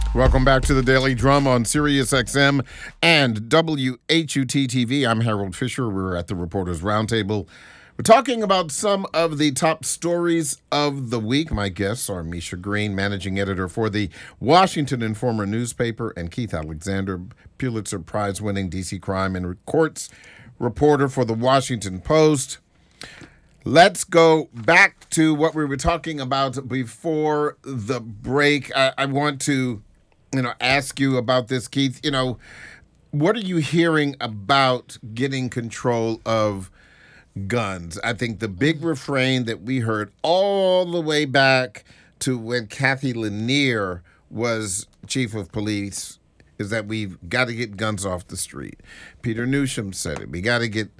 Welcome back to the Daily Drum on Sirius XM and WHUT-TV. I'm Harold Fisher. We're at the Reporters Roundtable. We're talking about some of the top stories of the week. My guests are Misha Green, managing editor for the Washington Informer newspaper, and Keith Alexander, Pulitzer Prize-winning D.C. crime and courts reporter for the Washington Post. Let's go back to what we were talking about before the break. I want to ask you about this, Keith. What are you hearing about getting control of guns? I think the big refrain that we heard all the way back to when Kathy Lanier was chief of police is that we've got to get guns off the street. Peter Newsham said it. We got to get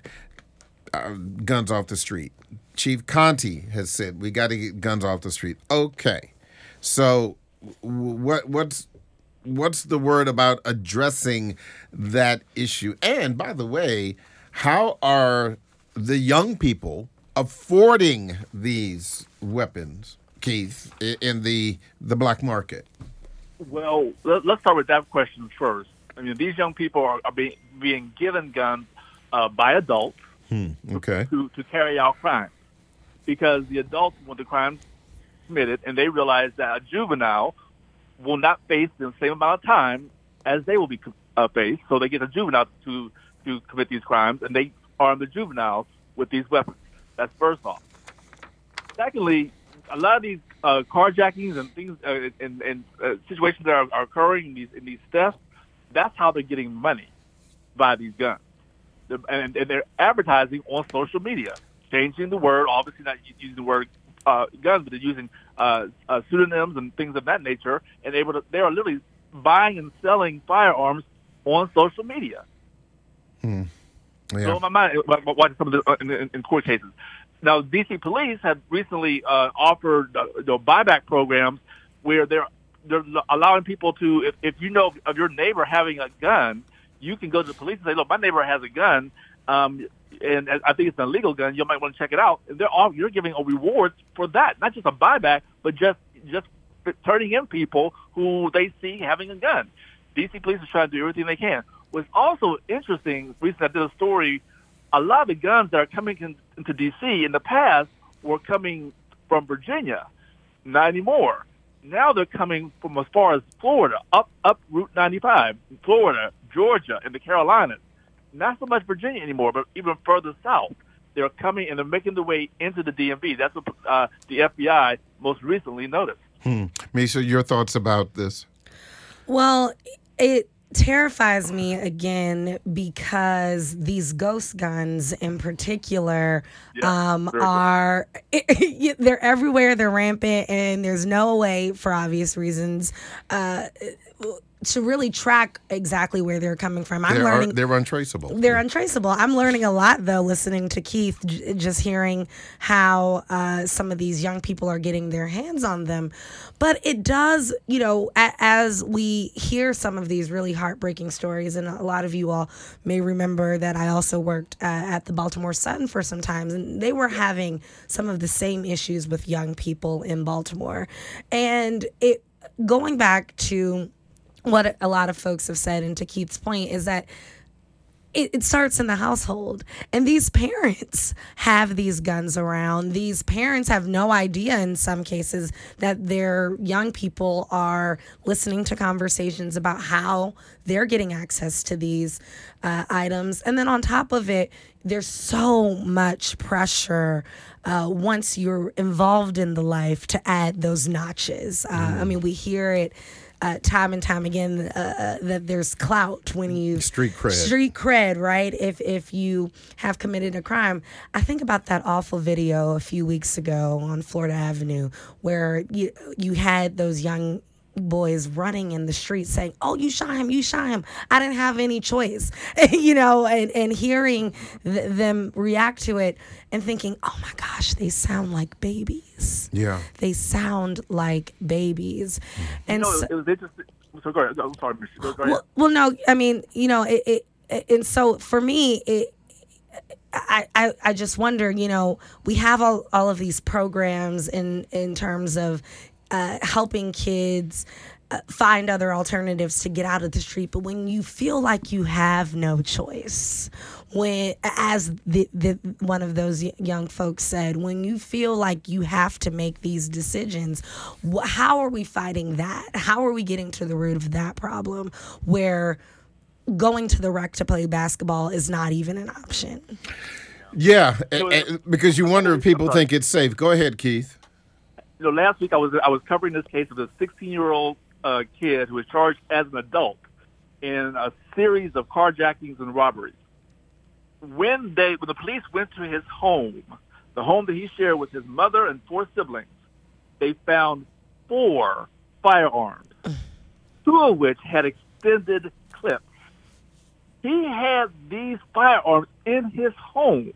guns off the street. Chief Conte has said we got to get guns off the street. Okay, so what's the word about addressing that issue? And by the way, how are the young people affording these weapons, Keith, in the black market? Well, let's start with that question first. I mean, these young people are being given guns by adults to carry out crimes, because the adults want the crimes committed, and they realize that a juvenile will not face the same amount of time as they will be faced. So they get a juvenile to commit these crimes, and they arm the juveniles with these weapons. That's first off. Secondly, a lot of these carjackings and things and situations that are occurring in these thefts, that's how they're getting money by these guns. And they're advertising on social media, changing the word, obviously not using the word guns, but they're using pseudonyms and things of that nature, and they are literally buying and selling firearms on social media. Yeah. So in my mind, watching some of the in court cases. Now, D.C. police have recently offered buyback programs where they're allowing people to, if you know of your neighbor having a gun, you can go to the police and say, look, my neighbor has a gun, and I think it's an illegal gun. You might want to check it out. And you're giving a reward for that, not just a buyback, but just turning in people who they see having a gun. D.C. police are trying to do everything they can. What's also interesting, recently I did a story, a lot of the guns that are coming into D.C. in the past were coming from Virginia. Not anymore. Now they're coming from as far as Florida, up Route 95, Florida, Georgia, and the Carolinas. Not so much Virginia anymore, but even further south. They're coming and they're making their way into the DMV. That's what the FBI most recently noticed. Misha, your thoughts about this? Well, it terrifies me again because these ghost guns in particular are they're everywhere, they're rampant, and there's no way, for obvious reasons, to really track exactly where they're coming from. They're untraceable. They're untraceable. I'm learning a lot, though, listening to Keith, just hearing how some of these young people are getting their hands on them. But it does, as we hear some of these really heartbreaking stories, and a lot of you all may remember that I also worked at the Baltimore Sun for some time, and they were having some of the same issues with young people in Baltimore. And going back to what a lot of folks have said, and to Keith's point, is that it starts in the household. And these parents have these guns around. These parents have no idea in some cases that their young people are listening to conversations about how they're getting access to these items. And then on top of it, there's so much pressure once you're involved in the life to add those notches. I mean, we hear it time and time again that there's clout when you street cred, right? If you have committed a crime. I think about that awful video a few weeks ago on Florida Avenue where you had those young boys running in the street saying, "Oh, you shot him. I didn't have any choice." And hearing them react to it and thinking, "Oh my gosh, they sound like babies." Yeah. They sound like babies. And it was interesting. So go ahead. I'm sorry, Michelle. Go ahead. Well, no, I mean, and so for me, I just wonder, we have all of these programs in terms of helping kids find other alternatives to get out of the street. But when you feel like you have no choice, when, as the one of those young folks said, when you feel like you have to make these decisions, how are we fighting that? How are we getting to the root of that problem where going to the rec to play basketball is not even an option? Yeah, because you wonder if people think it's safe. Go ahead, Keith. Last week I was covering this case of a 16-year-old kid who was charged as an adult in a series of carjackings and robberies. When the police went to his home, the home that he shared with his mother and 4 siblings, they found 4 firearms, 2 of which had extended clips. He had these firearms in his home.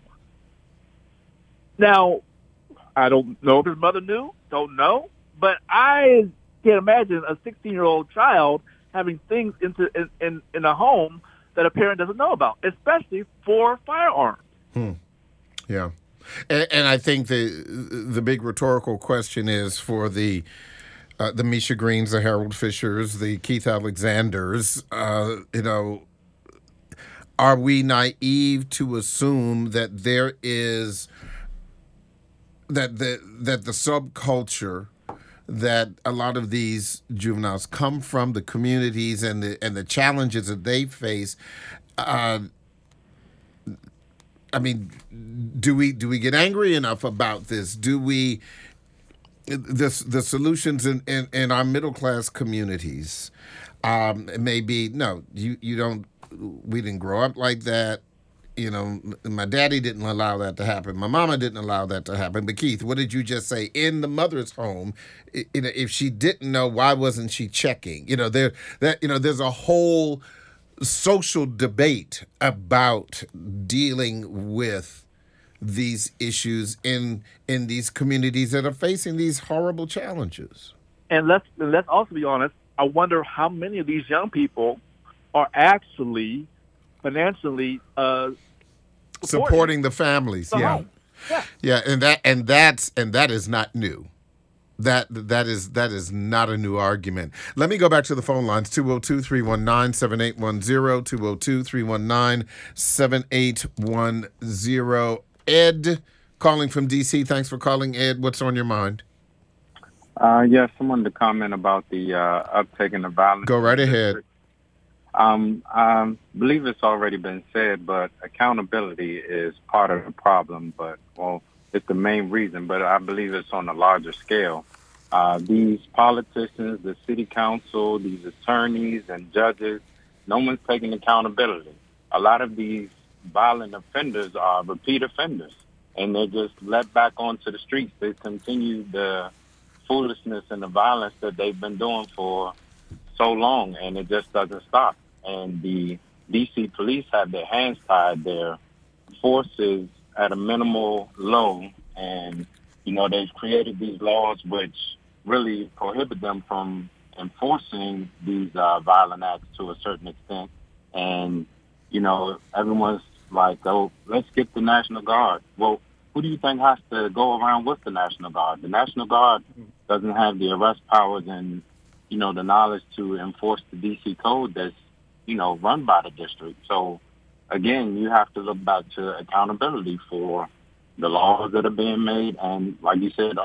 Now, I don't know if his mother knew, don't know, but I can't imagine a 16-year-old child having things in a home that a parent doesn't know about, especially 4 firearms. Yeah. And I think the big rhetorical question is for the Misha Greens, the Harold Fishers, the Keith Alexanders, are we naive to assume that there is that the subculture that a lot of these juveniles come from, the communities and the challenges that they face? I mean, do we get angry enough about this? Do we the solutions in our middle class communities maybe no, you don't. We didn't grow up like that. My daddy didn't allow that to happen. My mama didn't allow that to happen. But Keith, what did you just say? In the mother's home, if she didn't know, why wasn't she checking? There's a whole social debate about dealing with these issues in these communities that are facing these horrible challenges. And let's also be honest. I wonder how many of these young people are actually financially supporting the families. Yeah, and that is not new. That is not a new argument. Let me go back to the phone lines. 202-319-7810, 202-319-7810. Ed, calling from D.C. Thanks for calling, Ed. What's on your mind? Yes, I wanted to comment about the uptake in the violence. Go right ahead. I believe it's already been said, but accountability is part of the problem. It's the main reason, but I believe it's on a larger scale. These politicians, the city council, these attorneys and judges, no one's taking accountability. A lot of these violent offenders are repeat offenders, and they're just let back onto the streets. They continue the foolishness and the violence that they've been doing for so long, and it just doesn't stop. And the D.C. police have their hands tied, their forces at a minimal low, and, they've created these laws which really prohibit them from enforcing these violent acts to a certain extent. And, everyone's like, oh, let's get the National Guard. Well, who do you think has to go around with the National Guard? The National Guard doesn't have the arrest powers and, the knowledge to enforce the D.C. code that's, run by the district. So, again, you have to look back to accountability for the laws that are being made. And like you said,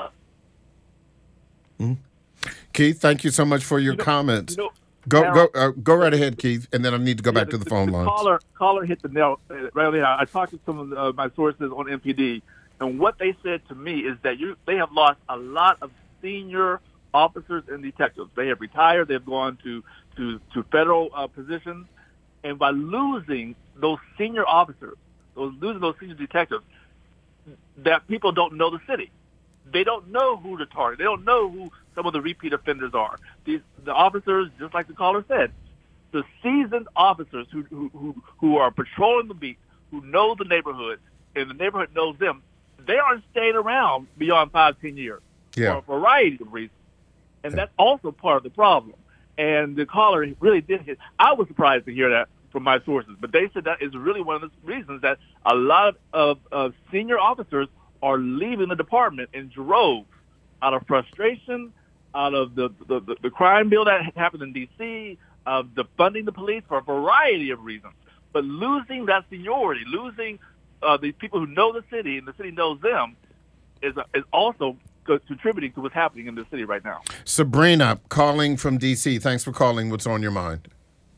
Keith, thank you so much for your comments. Go right ahead, Keith, and then I need to go back to the phone lines. Caller hit the nail right on the head. I talked to some of my sources on MPD, and what they said to me is that they have lost a lot of senior officers and detectives. They have retired. They've gone to federal positions, and by losing those senior officers, losing those senior detectives, that people don't know the city. They don't know who to target. They don't know who some of the repeat offenders are. The officers, just like the caller said, the seasoned officers who are patrolling the beat, who know the neighborhood, and the neighborhood knows them, they aren't staying around beyond 5-10 years for a variety of reasons. And that's also part of the problem. And the caller really did hit. I was surprised to hear that from my sources, but they said that is really one of the reasons that a lot of senior officers are leaving the department in droves out of frustration, out of the crime bill that happened in D.C., of defunding the police for a variety of reasons. But losing that seniority, losing the people who know the city and the city knows them, is also contributing to what's happening in the city right now. Sabrina, calling from D.C. Thanks for calling. What's on your mind?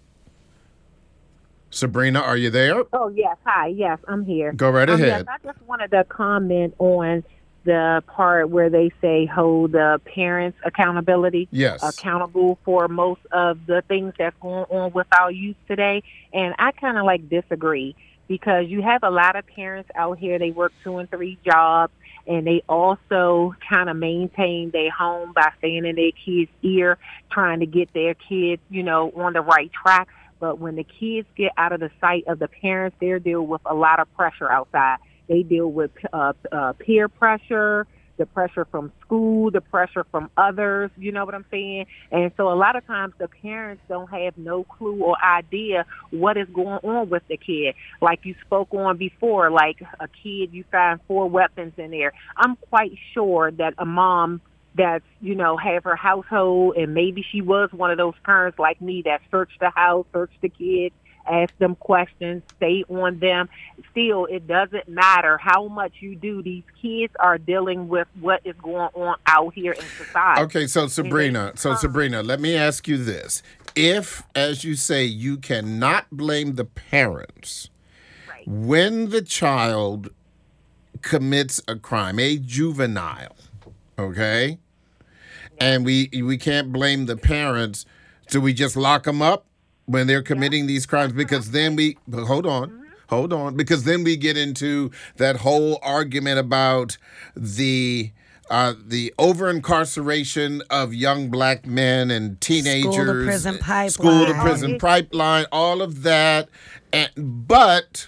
Sabrina, are you there? Oh, yes. Hi. Yes, I'm here. Go right ahead. Yes, I just wanted to comment on the part where they say hold the parents accountable for most of the things that's going on with our youth today. And I kind of disagree, because you have a lot of parents out here, they work 2 and 3 jobs, and they also kind of maintain their home by staying in their kids' ear, trying to get their kids, on the right track. But when the kids get out of the sight of the parents, they're dealing with a lot of pressure outside. They deal with peer pressure, the pressure from school, the pressure from others, you know what I'm saying? And so a lot of times the parents don't have no clue or idea what is going on with the kid. Like you spoke on before, like a kid, you find 4 weapons in there. I'm quite sure that a mom that's, have her household, and maybe she was one of those parents like me that searched the house, searched the kids, ask them questions, stay on them. Still, it doesn't matter how much you do. These kids are dealing with what is going on out here in society. Okay, so Sabrina, let me ask you this. If, as you say, you cannot blame the parents, right, when the child commits a crime, a juvenile, okay, and we can't blame the parents, do we just lock them up when they're committing these crimes? Because then hold on, because then we get into that whole argument about the over-incarceration of young black men and teenagers. School to prison pipeline, all of that. And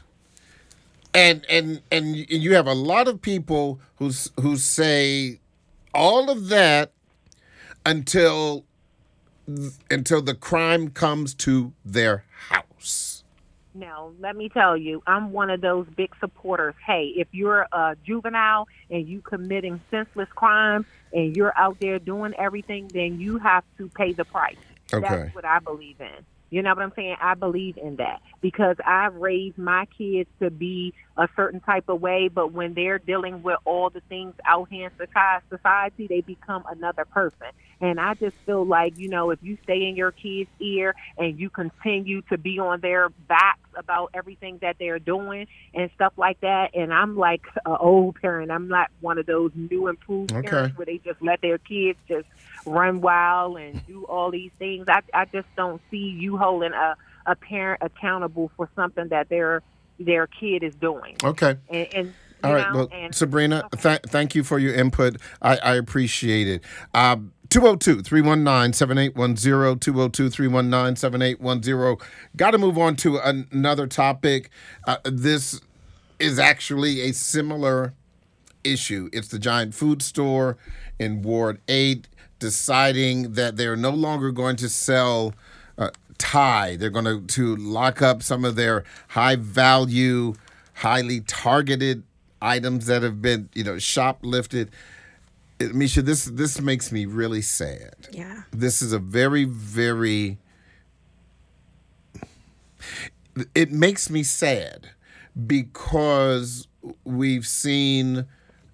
you have a lot of people who say all of that until the crime comes to their house. Now, let me tell you, I'm one of those big supporters. Hey, if you're a juvenile and you committing senseless crimes and you're out there doing everything, then you have to pay the price. Okay. That's what I believe in. You know what I'm saying? I believe in that because I've raised my kids to be a certain type of way, but when they're dealing with all the things out here in society, they become another person. And I just feel like, if you stay in your kids' ear and you continue to be on their backs about everything that they're doing and stuff like that, and I'm like an old parent. I'm not one of those new improved parents where they just let their kids just run wild and do all these things. I just don't see you holding a parent accountable for something that their kid is doing. Okay. And all right. Well, Sabrina, thank you for your input. I appreciate it. 202-319-7810, 202-319-7810. Got to move on to another topic. This is actually a similar issue. It's the giant food store in Ward 8 deciding that they're no longer going to sell Thai. They're going to lock up some of their high-value, highly targeted items that have been, shoplifted. Misha, this makes me really sad. Yeah. This is a very, very... It makes me sad because we've seen,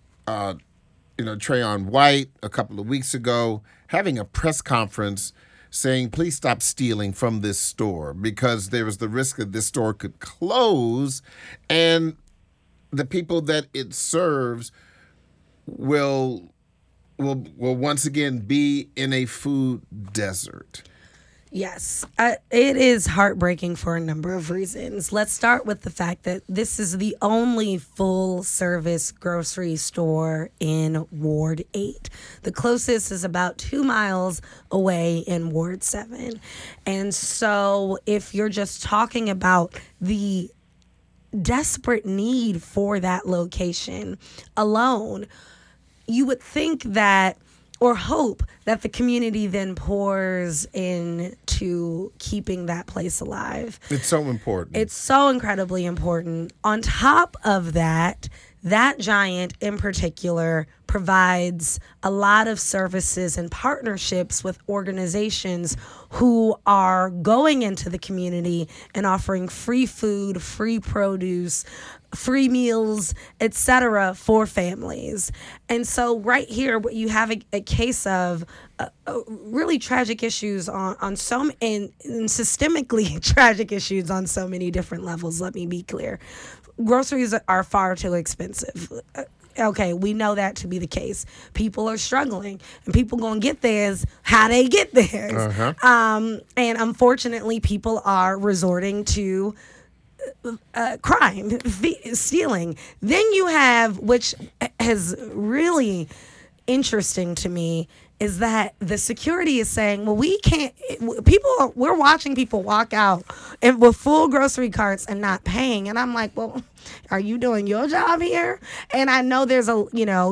Trayon White a couple of weeks ago having a press conference saying, please stop stealing from this store because there was the risk that this store could close and the people that it serves will once again be in a food desert. Yes, it is heartbreaking for a number of reasons. Let's start with the fact that this is the only full-service grocery store in Ward 8. The closest is about 2 miles away in Ward 7. And so if you're just talking about the desperate need for that location alone, you would think that or hope that the community then pours into keeping that place alive. It's so important. It's so incredibly important. On top of that, that Giant in particular provides a lot of services and partnerships with organizations who are going into the community and offering free food, free produce, free meals, etc. for families. And so right here, what you have a case of really tragic issues on so and systemically tragic issues on so many different levels. Let me be clear. Groceries are far too expensive. Okay, we know that to be the case. People are struggling, and people gonna get theirs how they get theirs. And unfortunately, people are resorting to crime, stealing. Then you have, which is really interesting to me, is that the security is saying, well, we can't, we're watching people walk out with full grocery carts and not paying. And I'm like, well, are you doing your job here? And I know there's a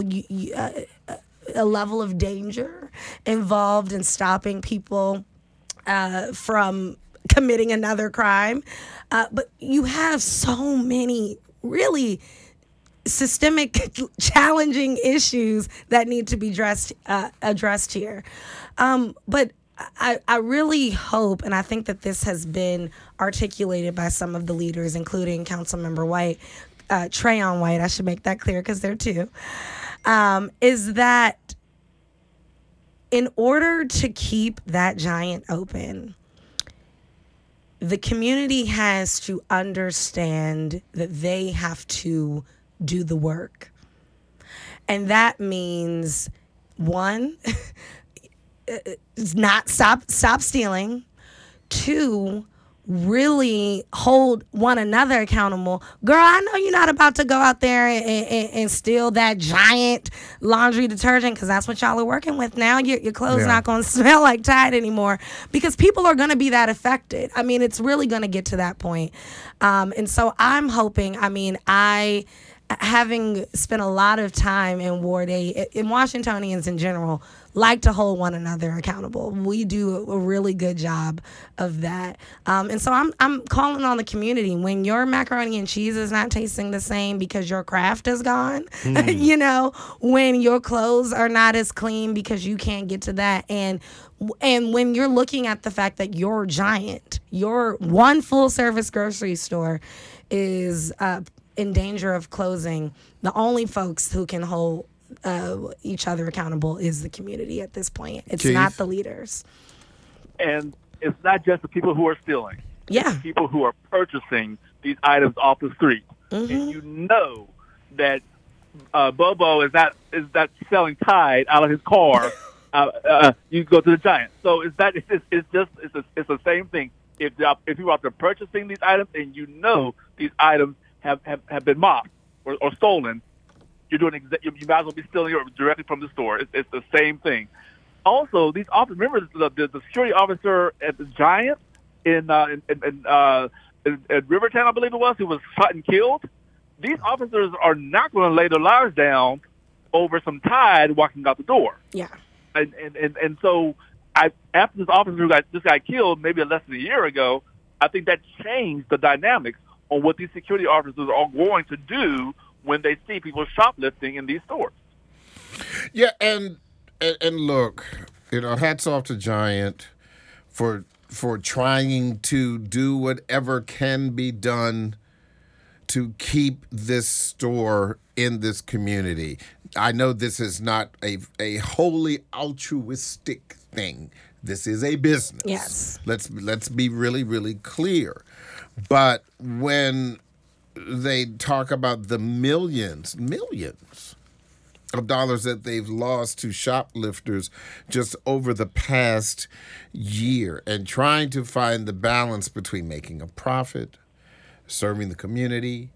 level of danger involved in stopping people from committing another crime. But you have so many really systemic, challenging issues that need to be addressed here. But I really hope, and I think that this has been articulated by some of the leaders, including Councilmember White, Trayon White, I should make that clear because they're two, is that in order to keep that Giant open, the community has to understand that they have to do the work. And that means, one, not stop stealing. Two, really hold one another accountable. Girl, I know you're not about to go out there and steal that Giant laundry detergent, because that's what y'all are working with now. Your clothes not going to smell like Tide anymore, because people are going to be that affected. I mean, it's really going to get to that point. And so I'm hoping, having spent a lot of time in Ward 8, and Washingtonians in general like to hold one another accountable. We do a really good job of that. And so I'm calling on the community. When your macaroni and cheese is not tasting the same because your Kraft is gone, when your clothes are not as clean because you can't get to that, and when you're looking at the fact that your Giant, your one full-service grocery store is in danger of closing, the only folks who can hold each other accountable is the community at this point. It's Keith? Not the leaders. And it's not just the people who are stealing. Yeah. It's people who are purchasing these items off the street. Mm-hmm. And you know that Bobo is not selling Tide out of his car. You go to the Giant. So it's the same thing. If you're out there purchasing these items and you know these items have been mobbed or stolen, you might as well be stealing it directly from the store. It's the same thing. Also, these officers, remember the security officer at the Giant in Rivertown, I believe it was, who was shot and killed. These officers are not going to lay their lives down over some Tide walking out the door. Yeah. And so after this officer who got killed maybe less than a year ago, I think that changed the dynamics on what these security officers are going to do when they see people shoplifting in these stores. Yeah, and look, hats off to Giant for trying to do whatever can be done to keep this store in this community. I know this is not a wholly altruistic thing. This is a business. Yes. Let's be really, really clear. But when they talk about the millions of dollars that they've lost to shoplifters just over the past year, and trying to find the balance between making a profit, serving the community,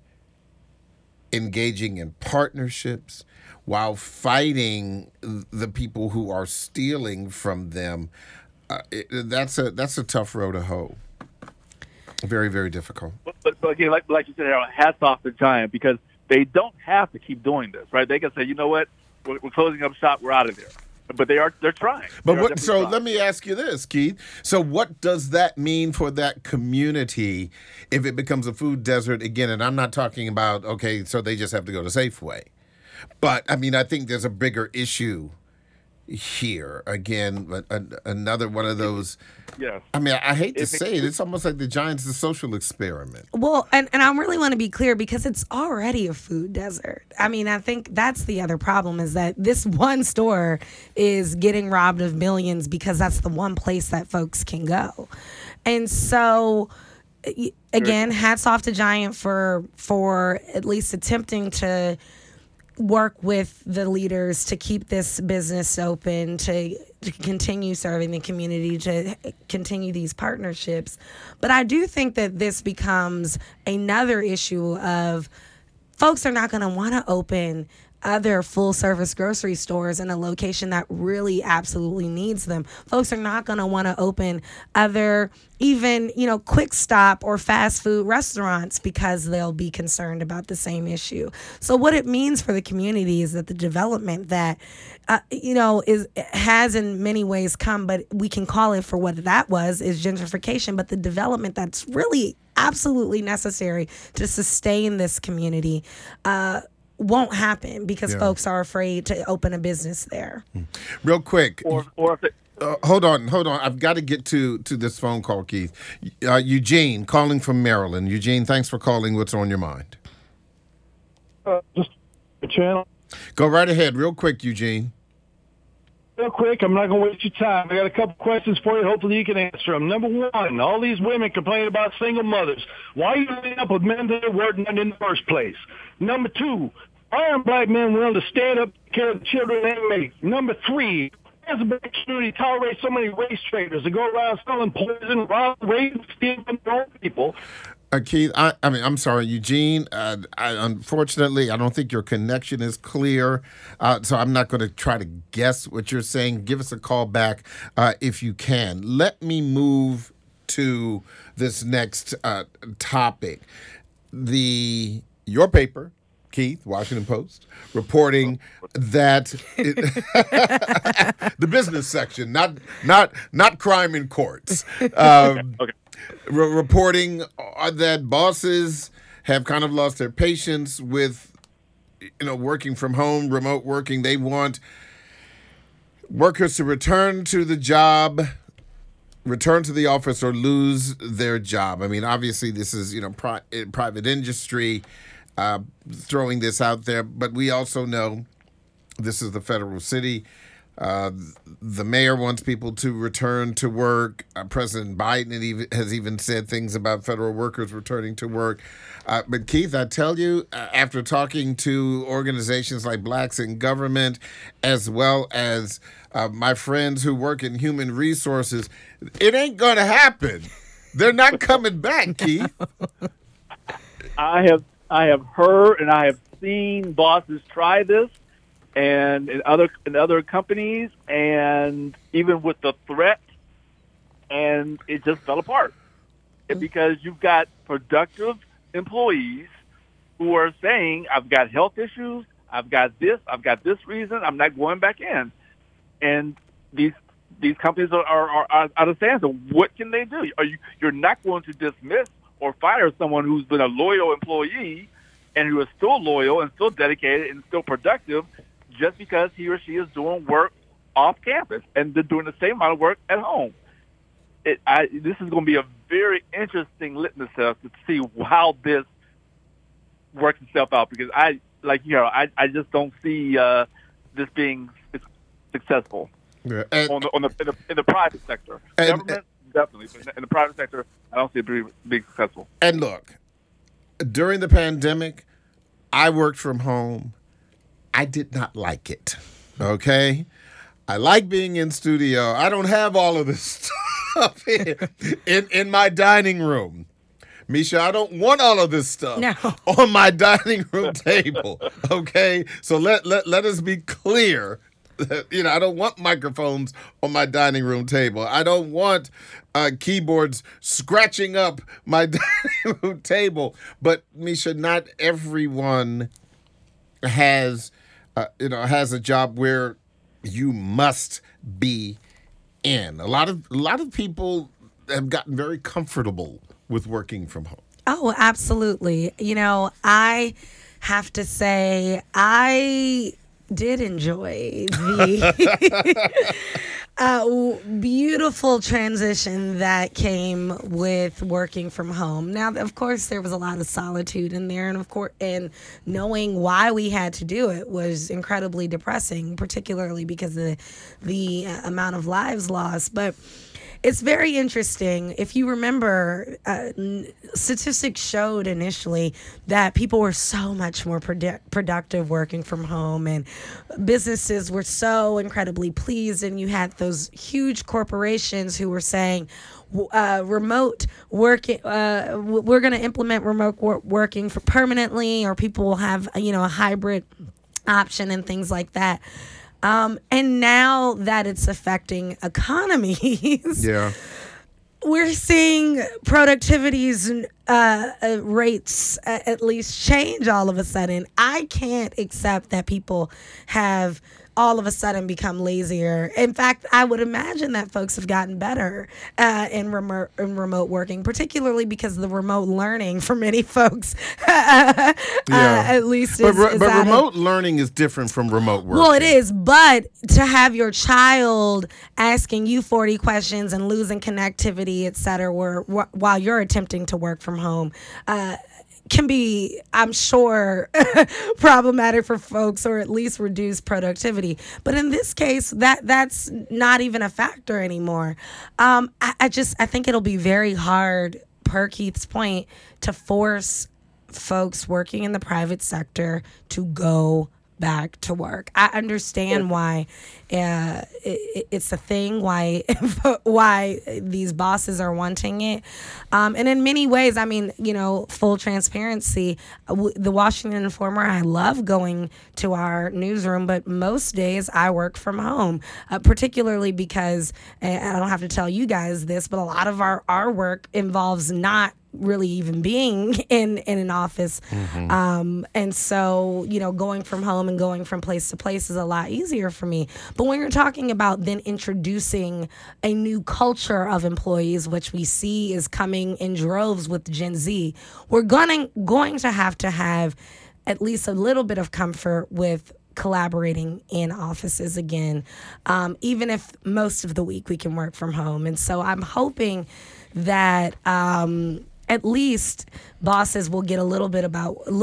engaging in partnerships, while fighting the people who are stealing from them, that's a tough road to hoe. Very, very difficult. But again, like you said, Harold, hats off to Giant, because they don't have to keep doing this, right? They can say, you know what, we're closing up shop, we're out of there. but they're trying. But let me ask you this, Keith. So what does that mean for that community if it becomes a food desert again? And I'm not talking about, okay, so they just have to go to Safeway. But, I mean, I think there's a bigger issue here. Again, another one of those. Yes. I mean, I hate to say it. It's almost like the Giants' a social experiment. Well, and I really want to be clear because it's already a food desert. I mean, I think that's the other problem is that this one store is getting robbed of millions because that's the one place that folks can go. And so, again, hats off to Giant for at least attempting to work with the leaders to keep this business open, to continue serving the community, to continue these partnerships. But I do think that this becomes another issue of folks are not going to want to open other full-service grocery stores in a location that really absolutely needs them. Folks are not going to want to open other even, quick stop or fast food restaurants because they'll be concerned about the same issue. So what it means for the community is that the development that, has in many ways come, but we can call it for what that was, is gentrification. But the development that's really absolutely necessary to sustain this community, won't happen because folks are afraid to open a business there. Real quick. Or if it, hold on. I've got to get to this phone call, Keith. Eugene, calling from Maryland. Eugene, thanks for calling. What's on your mind? Just a channel. Go right ahead. Real quick, Eugene. Real quick, I'm not going to waste your time. I got a couple questions for you. Hopefully you can answer them. Number one, all these women complain about single mothers. Why are you ending up with men that are working in the first place? Number two, why aren't black men willing to stand up and take care of the children they make? Number three, why does the black community tolerate so many race traders that go around selling poison, rob, rape, stealing from their own people? Keith, I'm sorry, Eugene. Unfortunately, I don't think your connection is clear, so I'm not going to try to guess what you're saying. Give us a call back if you can. Let me move to this next topic. Your paper, Keith, Washington Post, reporting that the business section, not crime in courts. Okay. Reporting that bosses have kind of lost their patience with, working from home, remote working. They want workers to return to the job, return to the office, or lose their job. I mean, obviously, this is, private industry throwing this out there, but we also know this is the federal city. The mayor wants people to return to work. President Biden has even said things about federal workers returning to work. But Keith, I tell you, after talking to organizations like Blacks in Government, as well as my friends who work in human resources, it ain't going to happen. They're not coming back, Keith. I have heard and I have seen bosses try this. And in other companies, and even with the threat, and it just fell apart. Because you've got productive employees who are saying, "I've got health issues, I've got this reason, I'm not going back in," and these companies are out of stand. So what can they do? You're not going to dismiss or fire someone who's been a loyal employee and who is still loyal and still dedicated and still productive, just because he or she is doing work off campus and they're doing the same amount of work at home. This is going to be a very interesting litmus test to see how this works itself out, because I just don't see this being successful in the private sector. Government, definitely, but in the private sector, I don't see it being successful. And look, during the pandemic, I worked from home. I did not like it, okay? I like being in studio. I don't have all of this stuff in my dining room. Misha, I don't want all of this stuff on my dining room table, okay? So let us be clear. I don't want microphones on my dining room table. I don't want keyboards scratching up my dining room table. But, Misha, not everyone has a job where you must be in. A lot of people have gotten very comfortable with working from home. Oh, absolutely. I have to say I did enjoy the beautiful transition that came with working from home. Now, of course, there was a lot of solitude in there, and knowing why we had to do it was incredibly depressing, particularly because of the amount of lives lost. But it's very interesting. If you remember, statistics showed initially that people were so much more productive working from home, and businesses were so incredibly pleased. And you had those huge corporations who were saying, remote working, we're going to implement remote working for permanently, or people will have, a hybrid option and things like that. And now that it's affecting economies, we're seeing productivity's rates at least change all of a sudden. I can't accept that people have all of a sudden become lazier. In fact, I would imagine that folks have gotten better in remote working, particularly because of the remote learning for many folks. At least, but remote learning is different from remote working. Well, it is, but to have your child asking you 40 questions and losing connectivity, et cetera, while you're attempting to work from home, can be, I'm sure, problematic for folks, or at least reduce productivity. But in this case, that's not even a factor anymore. I think it'll be very hard, per Keith's point, to force folks working in the private sector to go back to work. I understand why it's a thing, why these bosses are wanting it. And in many ways, I mean, full transparency, the Washington Informer, I love going to our newsroom, but most days I work from home, particularly because, and I don't have to tell you guys this, but a lot of our work involves not really even being in an office. Mm-hmm. And so, going from home and going from place to place is a lot easier for me. But when you're talking about then introducing a new culture of employees, which we see is coming in droves with Gen Z, we're going to have at least a little bit of comfort with collaborating in offices again, even if most of the week we can work from home. And so I'm hoping that at least bosses will get a little bit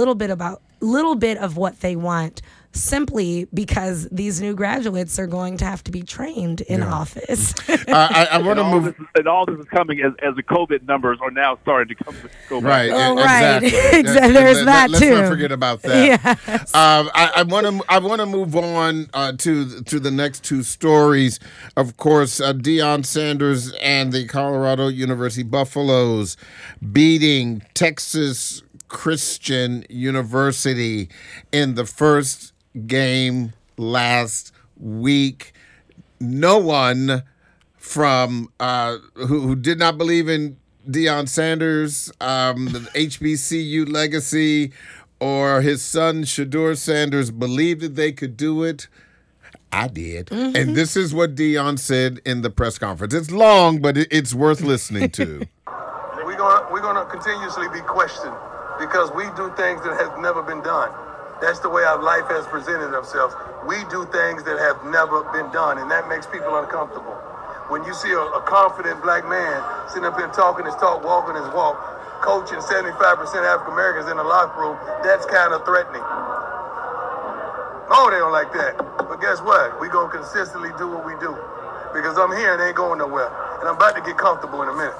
of what they want, simply because these new graduates are going to have to be trained in office. I want to move. And all this is coming as the COVID numbers are now starting to come. Right. Exactly. There's that let's too. Let's not forget about that. Yes. I want to move on to the next two stories. Of course, Deion Sanders and the Colorado University Buffaloes beating Texas Christian University in the first game last week. No one from who did not believe in Deion Sanders, the HBCU legacy, or his son Shedeur Sanders believed that they could do it. I did. Mm-hmm. And this is what Deion said in the press conference. It's long, but it's worth listening to. We're gonna continuously be questioned because we do things that have never been done. That's the way our life has presented themselves. We do things that have never been done, and that makes people uncomfortable. When you see a confident black man sitting up here talking his talk, walking his walk, coaching 75% African Americans in the locker room, that's kind of threatening. Oh, they don't like that. But guess what? We're going to consistently do what we do because I'm here and ain't going nowhere. And I'm about to get comfortable in a minute.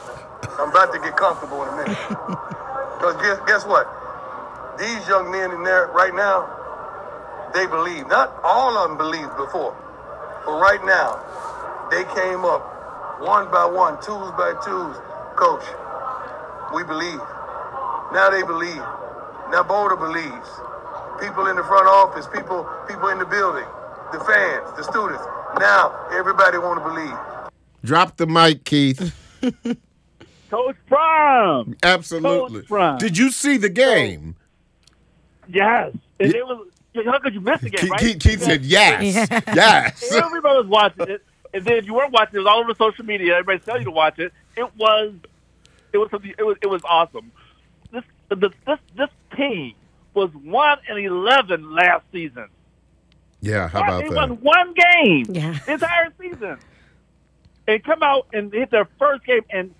Because guess what? These young men in there right now, they believe. Not all of them believed before. But right now, they came up one by one, twos by twos. Coach, we believe. Now they believe. Now Boulder believes. People in the front office, people in the building, the fans, the students. Now everybody want to believe. Drop the mic, Keith. Coach Prime. Absolutely. Coach Prime. Did you see the game? Yes. And it was how could you miss the game, right? Keith said yes. Yes. Everybody was watching it. And then if you weren't watching it, was all over social media. Everybody tell you to watch it. It was awesome. This team was 1-11 last season. Yeah, how about that? They won one game the entire season, and come out and hit their first game and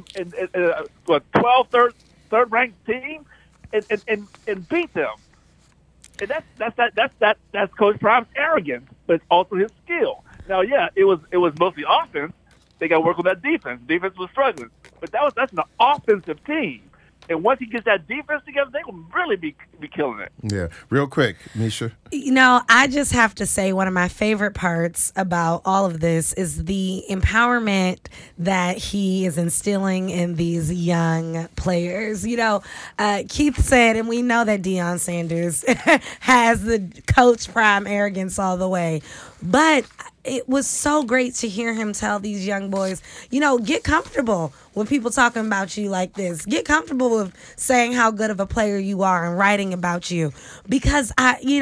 12th, third ranked team, and beat them. And that's Coach Prime's arrogance, but it's also his skill. Now, it was mostly offense. They got to work on that defense. Defense was struggling, but that's an offensive team. And once he gets that defense together, they will really be killing it. Yeah. Real quick, Misha. I just have to say one of my favorite parts about all of this is the empowerment that he is instilling in these young players. Keith said, and we know that Deion Sanders has the Coach Prime arrogance all the way, but it was so great to hear him tell these young boys, get comfortable with people talking about you like this. Get comfortable with saying how good of a player you are and writing about you. Because,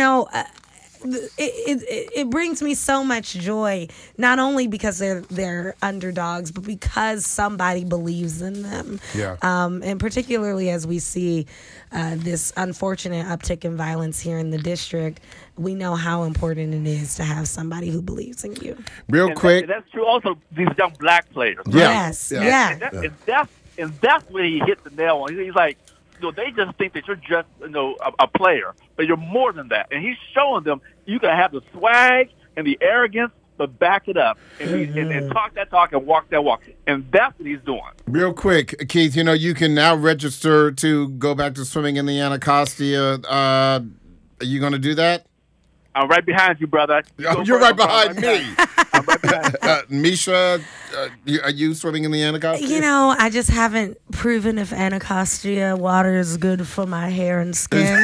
it brings me so much joy, not only because they're underdogs, but because somebody believes in them. Yeah. And particularly as we see this unfortunate uptick in violence here in the district, we know how important it is to have somebody who believes in you. Real quick. That's true also these young black players. Yes. Yeah. And that's when he hit the nail on. He's like, they just think that you're just, a player, but you're more than that. And he's showing them you can have the swag and the arrogance, but back it up and talk that talk and walk that walk. And that's what he's doing. Real quick, Keith, you can now register to go back to swimming in the Anacostia. Are you going to do that? I'm right behind you, brother. You're right behind me. I'm right behind you. Misha, are you swimming in the Anacostia? I just haven't proven if Anacostia water is good for my hair and skin.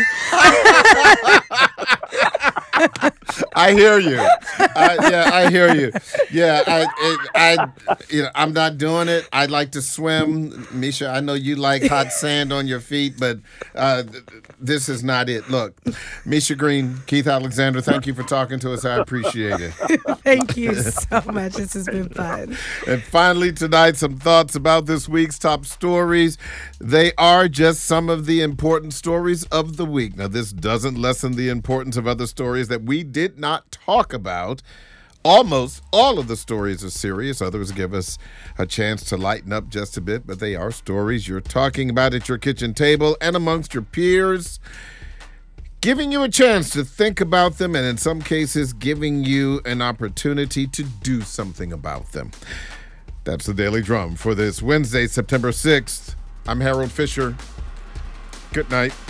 I hear you. I hear you. Yeah, I'm not doing it. I like to swim. Misha, I know you like hot sand on your feet, but this is not it. Look, Misha Green, Keith Alexander, thank you for talking to us. I appreciate it. Thank you so much. This has been fun. And finally, tonight, some thoughts about this week's top stories. They are just some of the important stories of the week. Now, this doesn't lessen the importance of other stories that we did not talk about. Almost all of the stories are serious. Others give us a chance to lighten up just a bit, but they are stories you're talking about at your kitchen table and amongst your peers, giving you a chance to think about them and in some cases giving you an opportunity to do something about them. That's the Daily Drum for this Wednesday, September 6th. I'm Harold Fisher. Good night.